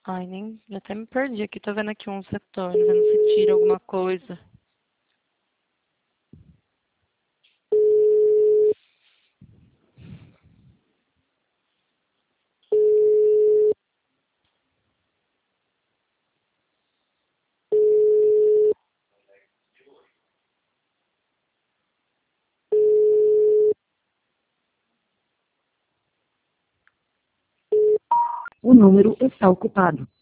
Ai, nem. Eu até me perdi aqui. Tô vendo aqui um setor, vendo se tira alguma coisa. O número está ocupado.